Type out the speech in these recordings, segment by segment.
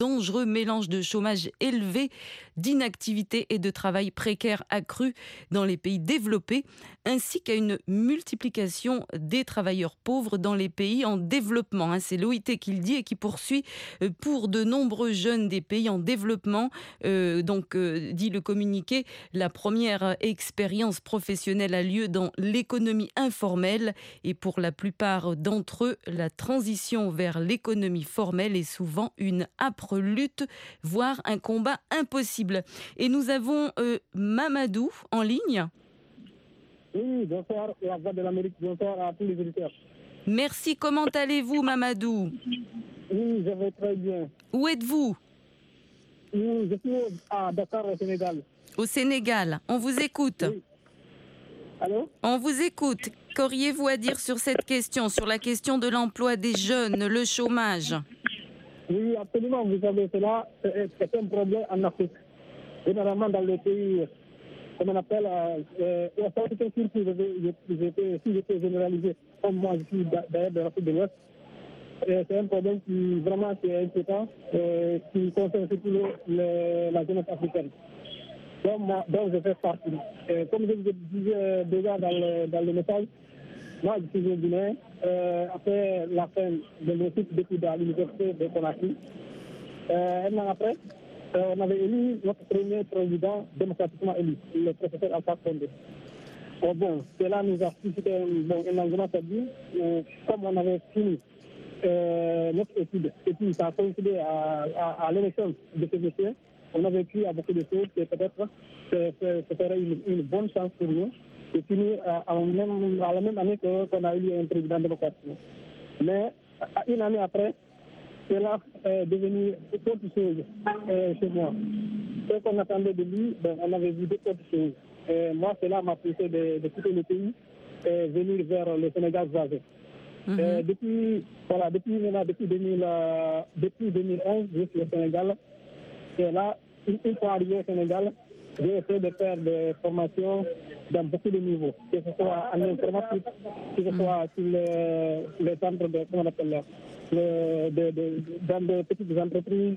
dangereux mélange de chômage élevé, d'inactivité et de travail précaire accru dans les pays développés, ainsi qu'à une multiplication des travailleurs pauvres dans les pays en développement. C'est l'OIT qui le dit et qui poursuit pour de nombreux jeunes des pays en développement. Dit le communiqué, la première expérience professionnelle a lieu dans l'économie informelle et pour la plupart d'entre eux, la transition vers l'économie formelle est souvent une âpre lutte, voire un combat impossible. Et nous avons Mamadou en ligne. Oui, bonsoir, la voix de l'Amérique, bonsoir à tous les auditeurs. Merci, comment allez-vous Mamadou? Oui, je vais très bien. Où êtes-vous? Oui, je suis à Dakar, au Sénégal. Au Sénégal, on vous écoute. Oui. Allô? On vous écoute. Qu'auriez-vous à dire sur cette question, sur la question de l'emploi des jeunes, le chômage? Oui, absolument, vous savez, cela, c'est un problème en Afrique. Généralement dans les pays, comme on appelle, si j'étais généralisé, comme moi je suis d'ailleurs de l'Afrique de l'Ouest, c'est un problème qui vraiment est inquiétant, qui concerne surtout la jeunesse africaine. Donc je fais partie. Comme je vous disais déjà dans le message, moi je suis guinéen. Après la fin de mon cycle d'études à l'université de Conakry, un an après, on avait élu notre premier président démocratiquement élu, le professeur Alpha Condé. Cela nous a suscité un engouement perdu. Comme on avait fini notre étude, et puis ça a coïncidé à l'élection de ce monsieur, on avait pu à beaucoup de choses et peut-être ce serait une bonne chance pour nous de finir à la même année qu'on a élu un président démocratique. Mais une année après, cela est devenu autre chose chez moi. Ce qu'on attendait de lui, on avait vu d'autres choses. Moi, cela m'a poussé de quitter le pays et venir vers le Sénégal voisin. Depuis 2011, je suis au Sénégal. Et là, une fois arrivé au Sénégal, j'ai essayé de faire des formations dans beaucoup de niveaux, que ce soit en informatique, que ce soit sur les centres de, comment on appelle là, dans des petites entreprises.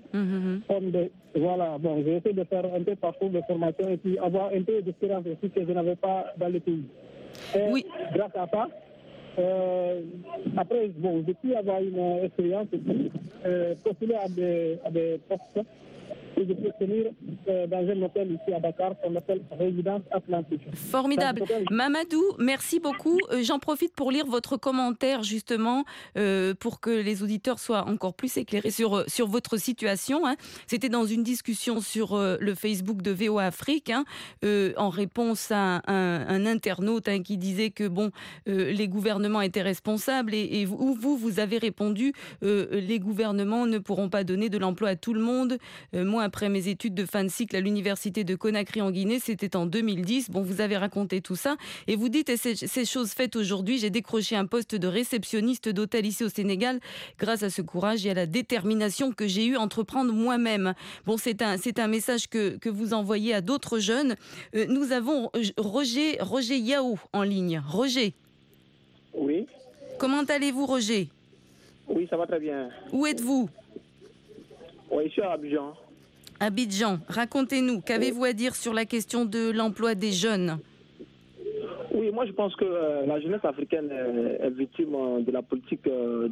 J'ai essayé de faire un peu parcours de formation et puis avoir un peu d'expérience aussi que je n'avais pas dans le pays. Et grâce à ça, après, depuis avoir une expérience, postuler à des postes et je peux tenir dans un hôtel ici à Dakar qu'on appelle Résidence Atlantique. Formidable. Mamadou, merci beaucoup. J'en profite pour lire votre commentaire justement pour que les auditeurs soient encore plus éclairés sur votre situation. C'était dans une discussion sur le Facebook de VOA Afrique en réponse à un internaute qui disait que les gouvernements étaient responsables et vous avez répondu les gouvernements ne pourront pas donner de l'emploi à tout le monde. Moi, après mes études de fin de cycle à l'université de Conakry en Guinée, c'était en 2010. Vous avez raconté tout ça et vous dites, et c'est chose faite aujourd'hui, j'ai décroché un poste de réceptionniste d'hôtel ici au Sénégal grâce à ce courage et à la détermination que j'ai eu à entreprendre moi-même. C'est un message que vous envoyez à d'autres jeunes. Nous avons Roger Yao en ligne. Roger. Oui. Comment allez-vous, Roger? Oui, ça va très bien. Où êtes-vous? Oui, je suis à Abidjan. Abidjan, racontez-nous, qu'avez-vous à dire sur la question de l'emploi des jeunes? Oui, moi je pense que la jeunesse africaine est victime de la politique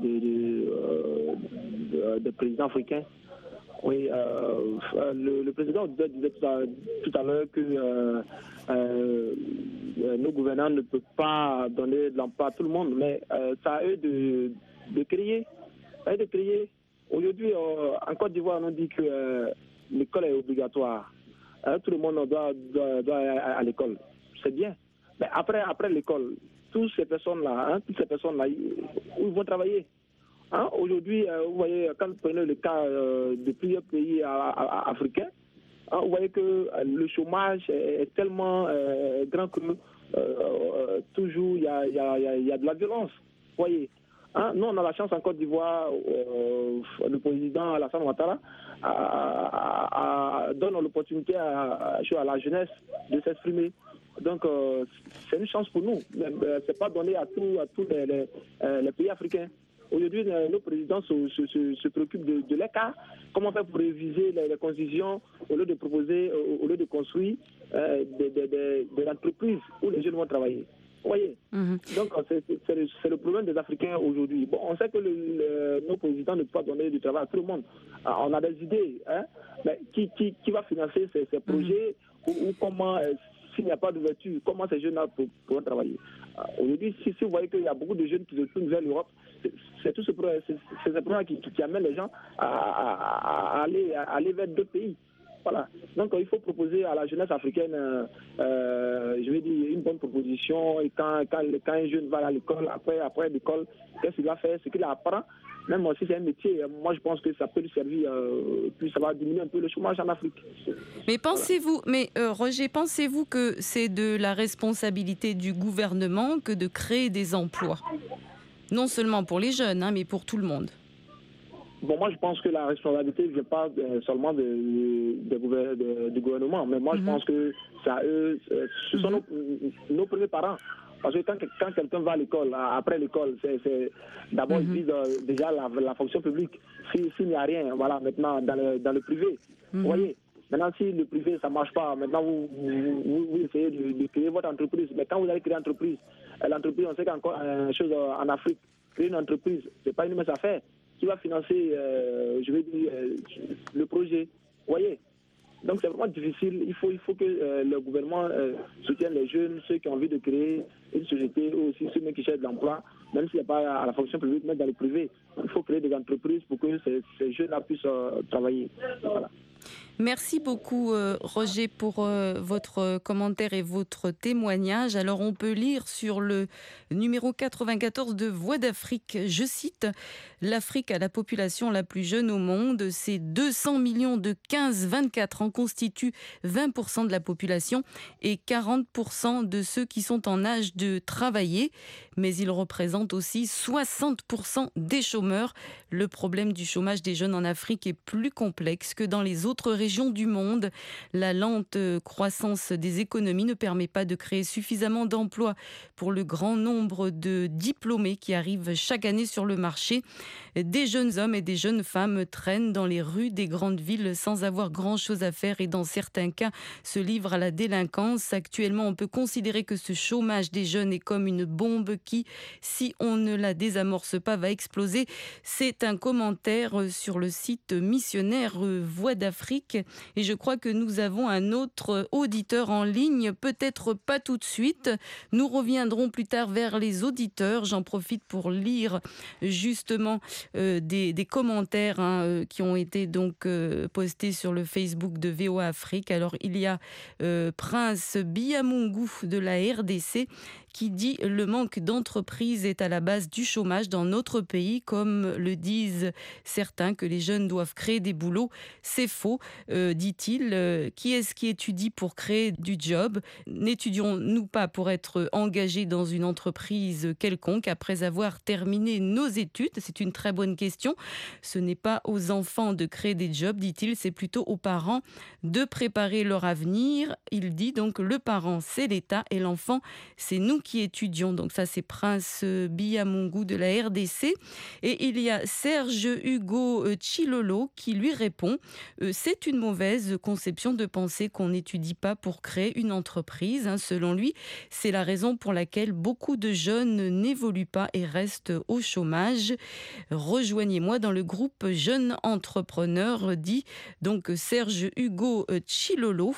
des présidents africains. Oui, le président disait tout à l'heure que nos gouvernants ne peuvent pas donner de l'emploi à tout le monde, mais ça a eux de créer. Aujourd'hui, en Côte d'Ivoire, on dit que l'école est obligatoire. Tout le monde doit aller à l'école. C'est bien. Mais après l'école, toutes ces personnes-là, où ils vont travailler? Aujourd'hui, vous voyez, quand vous prenez le cas de plusieurs pays africains, vous voyez que le chômage est tellement grand que toujours il y a de la violence. Vous voyez. Nous, on a la chance en Côte d'Ivoire, le président Alassane Ouattara donne l'opportunité à la jeunesse de s'exprimer. Donc, c'est une chance pour nous. Ce n'est pas donné à tous les pays africains. Aujourd'hui, nos présidents se préoccupent de leur cas. Comment faire pour réviser les constitutions au lieu de proposer, au lieu de construire des entreprises où les jeunes vont travailler. Vous voyez. Donc, c'est le problème des Africains aujourd'hui. Bon, on sait que nos présidents ne peuvent pas donner du travail à tout le monde. On a des idées, hein, mais qui va financer ces projets ou comment, s'il n'y a pas d'ouverture, comment ces jeunes-là pourront travailler. Aujourd'hui, si vous voyez qu'il y a beaucoup de jeunes qui se tournent vers l'Europe, c'est tout ce problème qui amène les gens à aller vers d'autres pays. Voilà. Donc il faut proposer à la jeunesse africaine, je vais dire, une bonne proposition. Et quand un jeune va à l'école, après l'école, qu'est-ce qu'il va faire, ce qu'il apprend, même si c'est un métier, moi je pense que ça peut lui servir, puis ça va diminuer un peu le chômage en Afrique. Mais pensez-vous, Roger, pensez-vous que c'est de la responsabilité du gouvernement que de créer des emplois? Non seulement pour les jeunes, mais pour tout le monde. Bon, moi, je pense que la responsabilité ne vient pas seulement du gouvernement, mais moi, je pense que ce sont nos premiers parents. Parce que quand quelqu'un va à l'école, après l'école, d'abord, ils visent déjà la fonction publique. S'il n'y a rien, voilà, maintenant, dans le privé, vous voyez. Maintenant, si le privé, ça ne marche pas, maintenant, vous essayez de créer votre entreprise. Mais quand vous allez créer une entreprise, l'entreprise, on sait qu'encore une chose en Afrique, créer une entreprise, ce n'est pas une mince affaire. Qui va financer, je vais dire, le projet. Vous voyez. Donc c'est vraiment difficile. Il faut que le gouvernement soutienne les jeunes, ceux qui ont envie de créer une société, ou aussi ceux qui cherchent de l'emploi, même s'il n'y a pas à la fonction publique, mais dans le privé. Il faut créer des entreprises pour que ces jeunes-là puissent travailler. Voilà. Merci beaucoup Roger pour votre commentaire et votre témoignage. Alors on peut lire sur le numéro 94 de Voix d'Afrique, je cite: l'Afrique a la population la plus jeune au monde, c'est 200 millions de 15-24 ans constituent 20% de la population et 40% de ceux qui sont en âge de travailler, mais ils représentent aussi 60% des chômeurs. Le problème du chômage des jeunes en Afrique est plus complexe que dans les autres régions du monde. La lente croissance des économies ne permet pas de créer suffisamment d'emplois pour le grand nombre de diplômés qui arrivent chaque année sur le marché. Des jeunes hommes et des jeunes femmes traînent dans les rues des grandes villes sans avoir grand-chose à faire et dans certains cas se livrent à la délinquance. Actuellement, on peut considérer que ce chômage des jeunes est comme une bombe qui, si on ne la désamorce pas, va exploser. C'est un commentaire sur le site missionnaire Voix d'Afrique. Et je crois que nous avons un autre auditeur en ligne, peut-être pas tout de suite. Nous reviendrons plus tard vers les auditeurs. J'en profite pour lire justement des commentaires qui ont été donc postés sur le Facebook de VOA Afrique. Alors il y a Prince Biamungu de la RDC qui dit « Le manque d'entreprises est à la base du chômage dans notre pays, comme le disent certains, que les jeunes doivent créer des boulots. C'est faux, dit-il. Qui est-ce qui étudie pour créer du job? N'étudions-nous pas pour être engagés dans une entreprise quelconque après avoir terminé nos études? C'est une très bonne question. Ce n'est pas aux enfants de créer des jobs, dit-il, c'est plutôt aux parents de préparer leur avenir. Il dit donc le parent, c'est l'État et l'enfant, c'est nous qui étudions. Donc ça, c'est Prince Biamungu de la RDC. Et il y a Serge Hugo Chilolo qui lui répond c'est une mauvaise conception de penser qu'on n'étudie pas pour créer une entreprise. Selon lui, c'est la raison pour laquelle beaucoup de jeunes n'évoluent pas et restent au chômage. Rejoignez-moi dans le groupe Jeunes Entrepreneurs, dit donc Serge Hugo Chilolo.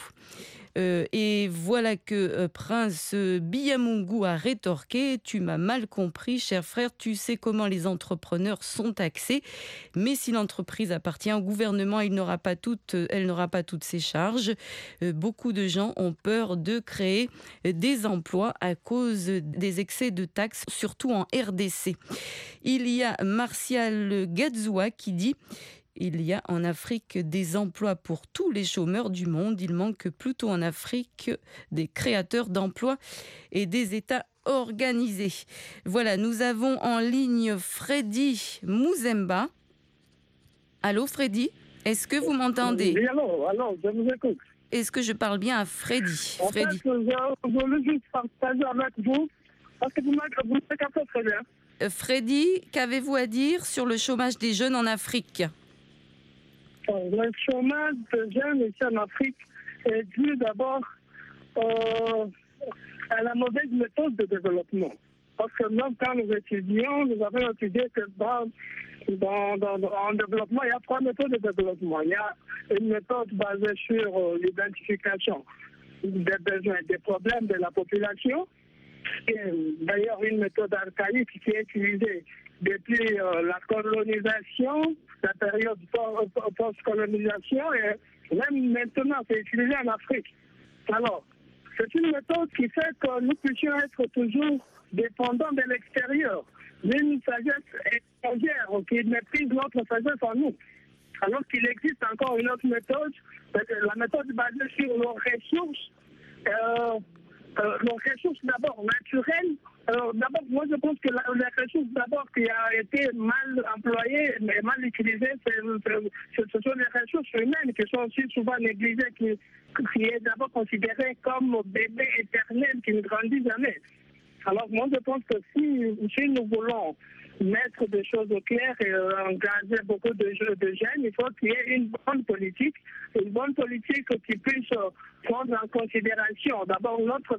Et voilà que Prince Biamungu a rétorqué: tu m'as mal compris, cher frère, tu sais comment les entrepreneurs sont taxés, mais si l'entreprise appartient au gouvernement, elle n'aura pas toutes ses charges. Beaucoup de gens ont peur de créer des emplois à cause des excès de taxes, surtout en RDC. Il y a Martial Gadzoua qui dit: il y a en Afrique des emplois pour tous les chômeurs du monde. Il manque plutôt en Afrique des créateurs d'emplois et des États organisés. Voilà, nous avons en ligne Freddy Mouzemba. Allô Freddy, est-ce que vous m'entendez? Oui, allô, je vous écoute. Est-ce que je parle bien à Freddy? En fait, je voulais juste partager avec vous, parce que vous m'avez très bien. Freddy, qu'avez-vous à dire sur le chômage des jeunes en Afrique? Le chômage des jeunes ici en Afrique est dû d'abord à la mauvaise méthode de développement. Parce que même quand nous étudions, nous avons étudié que en développement, il y a 3 méthodes de développement. Il y a une méthode basée sur l'identification des besoins et des problèmes de la population. Et d'ailleurs, une méthode archaïque qui est utilisée depuis la colonisation, la période post-colonisation, et même maintenant, c'est utilisé en Afrique. Alors, c'est une méthode qui fait que nous puissions être toujours dépendants de l'extérieur, d'une sagesse étrangère qui méprise notre sagesse en nous. Alors qu'il existe encore une autre méthode, la méthode basée sur nos ressources, nos ressources d'abord naturelles. D'abord, moi je pense que les ressources d'abord qui a été mal employées et mal utilisées, ce sont les ressources humaines qui sont aussi souvent négligées, qui est d'abord considéré comme bébé éternel qui ne grandit jamais. Alors moi je pense que si nous voulons mettre des choses au clair et engager beaucoup de jeunes, il faut qu'il y ait une bonne politique qui puisse prendre en considération d'abord notre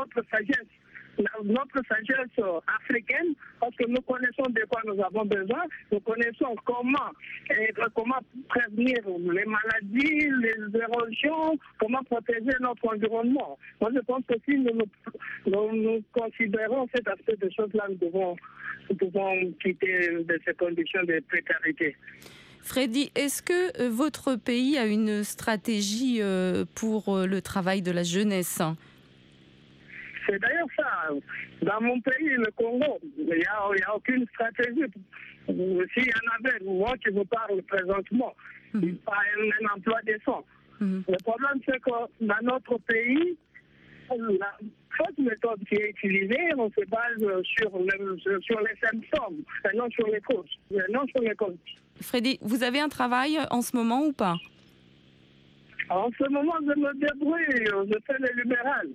sagesse africaine, parce que nous connaissons de quoi nous avons besoin, nous connaissons comment prévenir les maladies, les érosions, comment protéger notre environnement. Moi, je pense que si nous considérons cet aspect de choses-là, nous devons quitter de ces conditions de précarité. Freddy, est-ce que votre pays a une stratégie pour le travail de la jeunesse ? C'est d'ailleurs ça. Dans mon pays, le Congo, il n'y a aucune stratégie. S'il y en avait, moi qui vous parle présentement, il n'y a pas un emploi décent. Le problème, c'est que dans notre pays, la fausse méthode qui est utilisée, on se base sur les symptômes et non sur les causes. Freddy, vous avez un travail en ce moment ou pas ? En ce moment, je me débrouille. Je fais le libéral.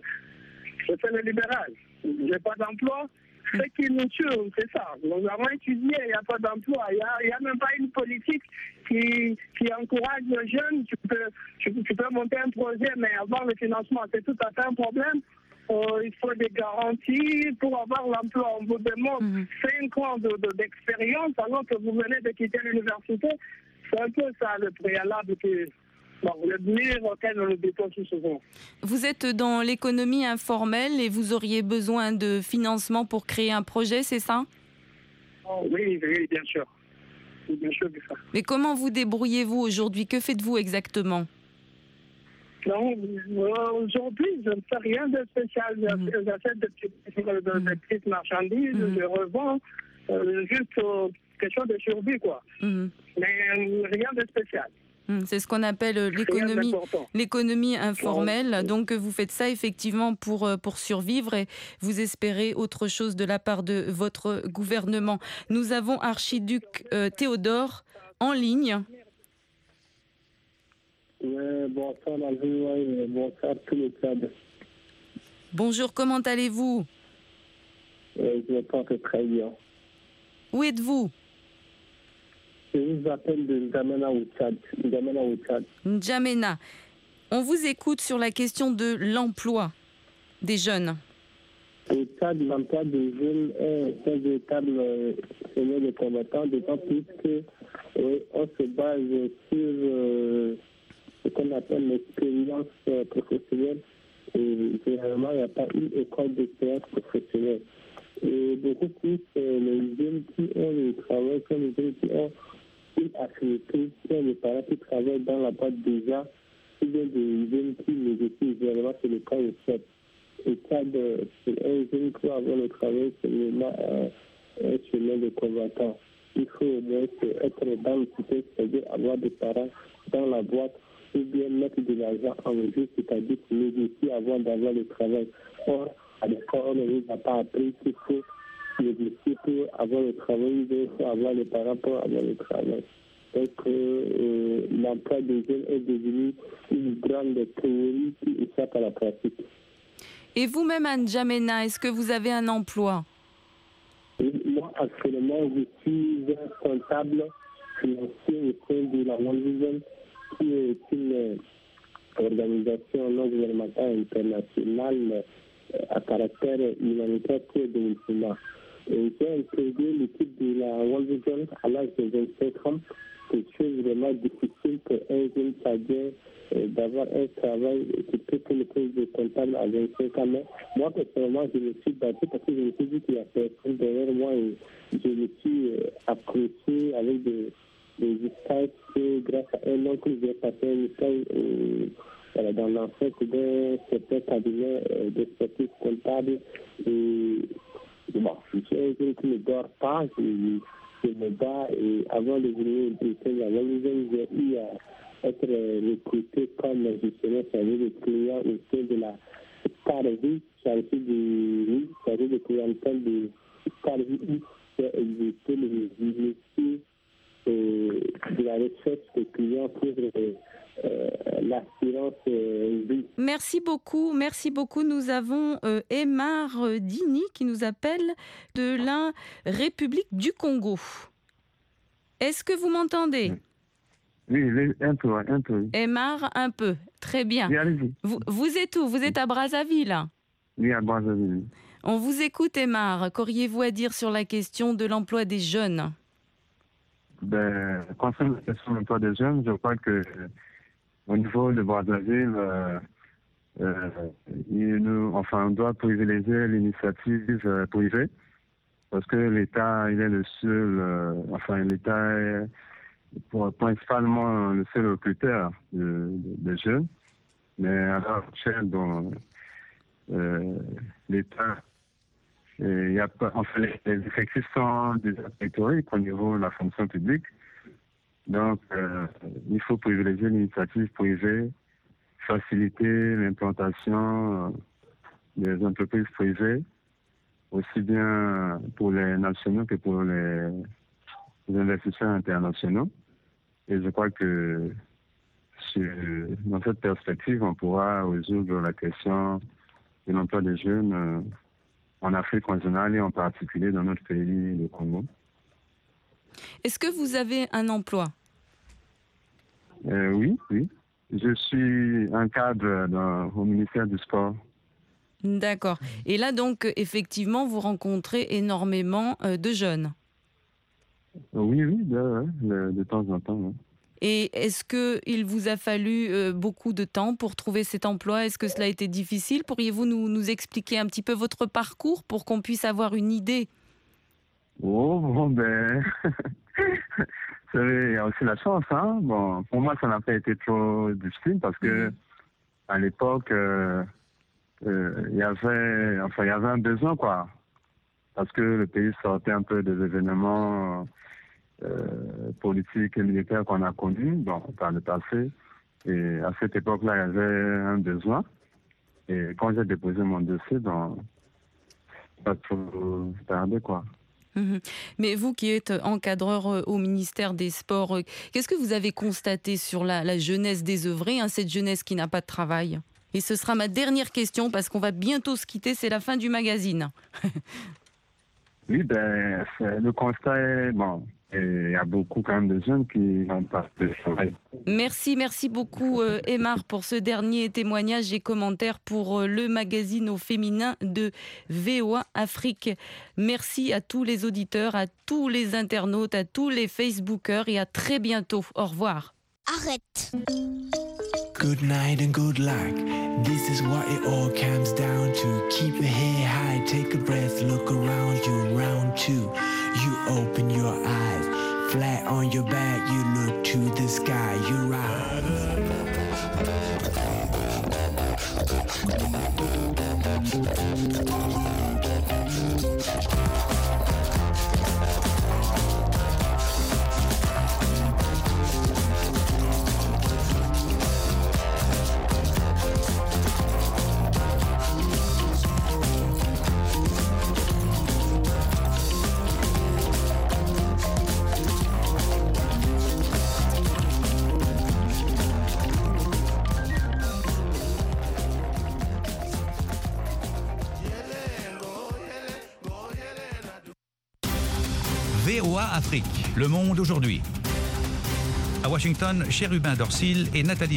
Je n'ai pas d'emploi. Ce qui nous tue, c'est ça. Nous avons étudié, il n'y a pas d'emploi. Il n'y a même pas une politique qui encourage les jeunes. Tu peux monter un projet, mais avoir le financement, c'est tout à fait un problème. Il faut des garanties pour avoir l'emploi. On vous demande 5 ans d'expérience alors que vous venez de quitter l'université. C'est un peu ça le préalable le mur auquel on le dépose souvent. Vous êtes dans l'économie informelle et vous auriez besoin de financement pour créer un projet, c'est ça ? Oui, bien sûr. Bien sûr, c'est ça. Mais comment vous débrouillez-vous aujourd'hui ? Que faites-vous exactement ? Non, aujourd'hui, je ne fais rien de spécial. J'achète des petites marchandises, je revends, juste question de survie, quoi. Mais rien de spécial. C'est ce qu'on appelle l'économie informelle. Donc, vous faites ça effectivement pour survivre et vous espérez autre chose de la part de votre gouvernement. Nous avons Archiduc Théodore en ligne. Bonsoir Alvin, bonsoir tout le cadre. Bonjour, comment allez-vous ? Je me porte très bien. Où êtes-vous ? Je vous appelle de N'Djamena au Tchad. N'Djamena. On vous écoute sur la question de l'emploi des jeunes. Au Tchad, l'emploi des jeunes est un véritable chemin de combattant, d'autant plus qu'on se base sur ce qu'on appelle l'expérience professionnelle. Et généralement, il n'y a pas une école d'expérience professionnelle. Et beaucoup plus les jeunes qui ont le travail, comme les jeunes qui ont une activité, qui ont des parents qui travaillent dans la boîte déjà, qui viennent des jeunes qui négocient, généralement c'est le cas au Tchad. Au Tchad, c'est un jeune qui va avoir le travail, c'est vraiment un chemin de combattant. Il faut au moins être dans le système, c'est-à-dire avoir des parents dans la boîte, ou bien mettre de l'argent en jeu, c'est-à-dire négocier avant d'avoir le travail. Or, à l'école, on ne nous a pas appris qu'il faut négocier pour avoir le travail, il faut avoir les parents pour avoir le travail. Donc, l'emploi des jeunes est devenu une grande théorie qui échappe à la pratique. Et vous-même, à N'Djamena, est-ce que vous avez un emploi ? Moi, en actuellement, je suis un comptable financier au sein de la World Vision, qui est une organisation non gouvernementale internationale à caractère humanitaire pour le développement. Et j'ai intégré l'équipe de la World Vision à l'âge de 25 ans. C'est chose vraiment difficile pour un jeune cadre d'avoir un travail qui peut que le poste de comptable à 25 ans. Mais moi, personnellement, je me suis battu parce que je me suis dit qu'il y a personne derrière moi et je me suis accroché avec des stages que grâce à un oncle, j'ai passé un stage dans l'enfance d'un certain cabinet d'expertise comptable. Et bon, je suis un jeune qui ne dort pas, je me bats et avant de venir au la Réunion, j'ai eu à être recruté comme gestionnaire service de clients au sein de la Starvie, chargé de clientèle de Starvie, où j'ai exercé le métier de la recherche des clients pour l'assurance vie. Merci beaucoup. Nous avons Aymar Dini qui nous appelle de la République du Congo. Est-ce que vous m'entendez ? Oui, un peu. Aymar, un peu. Très bien. Oui, allez-y. Vous êtes où ? Vous êtes à Brazzaville ? Oui, à Brazzaville. On vous écoute, Aymar. Qu'auriez-vous à dire sur la question de l'emploi des jeunes ? Concernant la question de l'emploi des jeunes, je crois que au niveau de Brazzaville, on doit privilégier l'initiative privée parce que l'État, il est le seul, l'État est principalement le seul recruteur de jeunes. Mais à l'heure actuelle, l'État, il y a pas, les effectifs sont déjà pléthoriques au niveau de la fonction publique. Donc, il faut privilégier l'initiative privée, faciliter l'implantation des entreprises privées, aussi bien pour les nationaux que pour les investisseurs internationaux. Et je crois que dans cette perspective, on pourra résoudre la question de l'emploi des jeunes en Afrique en général et en particulier dans notre pays, le Congo. Est-ce que vous avez un emploi ? Oui. Je suis un cadre au ministère du Sport. D'accord. Et là, donc, effectivement, vous rencontrez énormément de jeunes. Oui, de temps en temps. Oui. Et est-ce qu'il vous a fallu beaucoup de temps pour trouver cet emploi ? Est-ce que cela a été difficile ? Pourriez-vous nous expliquer un petit peu votre parcours pour qu'on puisse avoir une idée ? Vous savez, il y a aussi la chance. Bon, pour moi, ça n'a pas été trop difficile parce que à l'époque, il y avait un besoin, quoi. Parce que le pays sortait un peu des événements politiques et militaires qu'on a connus par le passé. Et à cette époque-là, il y avait un besoin. Et quand j'ai déposé mon dossier, pas trop tardé, quoi. Mais vous qui êtes encadreur au ministère des Sports, qu'est-ce que vous avez constaté sur la jeunesse désœuvrée, cette jeunesse qui n'a pas de travail ? Et ce sera ma dernière question parce qu'on va bientôt se quitter, c'est la fin du magazine. Oui, le constat est bon. Il y a beaucoup quand même de jeunes qui n'ont pas de travail. Merci beaucoup Aymar pour ce dernier témoignage et commentaire pour le magazine au féminin de VOA Afrique. Merci à tous les auditeurs, à tous les internautes, à tous les Facebookers et à très bientôt. Au revoir. Arrête. Good night and good luck. This is what it all comes down to. Keep your head high, take a breath, look around you, round two. You open your eyes, flat on your back, you look to the sky, you VOA Afrique. Le monde aujourd'hui. À Washington, Chérubin Dorsil et Nathalie